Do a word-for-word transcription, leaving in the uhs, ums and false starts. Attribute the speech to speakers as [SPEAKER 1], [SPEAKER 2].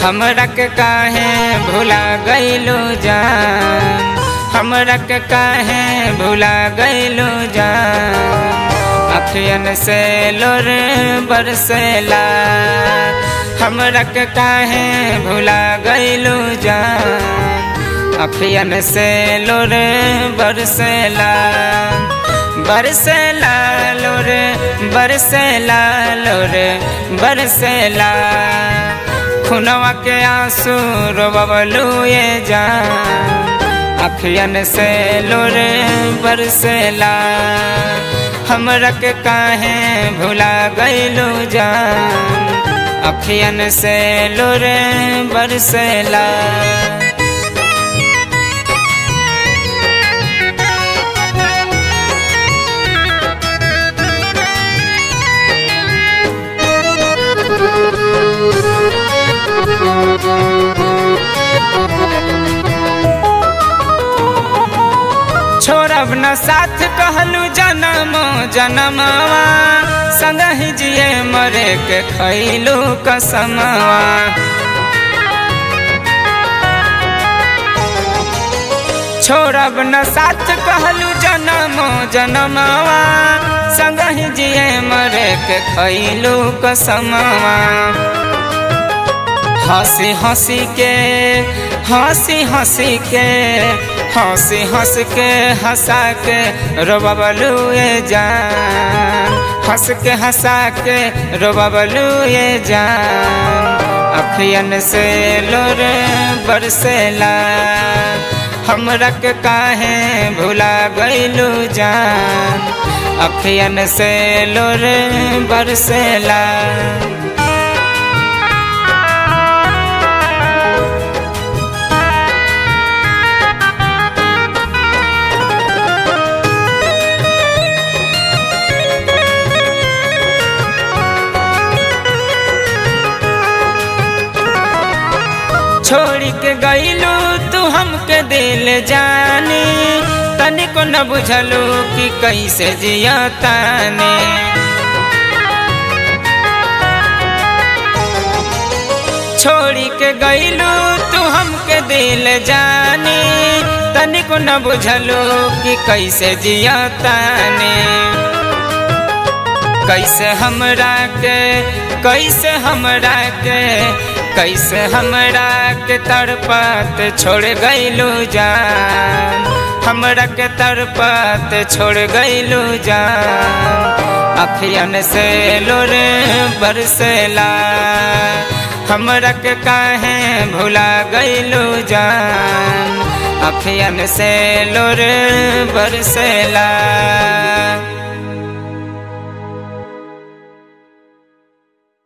[SPEAKER 1] हमरा के काहे भुला गइलो जान, हमरा के काहे भुला गइलो जान। अखियन से लोर बरसेला, हमरा के काहे भुला गइलो जान। अखियन से लोर बरसेला, बरसेला लोर बरसेला लोर बरसेला। खुनवा के आंसू रोबलू ये जान, अखियन से लोर बरसेला। हमरा के काहे भुला गइलो जान, अखियन से लोर बरसेला। छोड़ब न साथ कहलू जनम जनमवा, संगहि जिए मरे के खैलू कसमवा। छोड़ब न साथ कहलू जनम जनमवा, संगहि जिए मरे के खैलू कसमवा। हंसी हंसी के हंसी हंसी के हंसी हंस के हंसा के रोबलू ये जान, हंस के हंसा के रोबलू ये जान। अखियन से लोर बरसेला, हमरा के काहे भुला गइलू जान। अखियन से लोर बरसेला। छोड़ी के गइलू तू हमके दिल जानी, तनिको न बुझलू कि कैसे जिया ताने। छोड़ी के गइलू तू हमके दिल जानी, तनिको न बुझलू कि कैसे जिया ताने। कैसे हमरा के कैसे हमरा के कैसे हमरा के तड़पत छोड़ गइलू जान, हमरा के तड़पत छोड़ गइलू जान। अखियन से लोर बरसेला, हमरा के काहे भुला गइलू जान। अखियन से लोर बरसेला।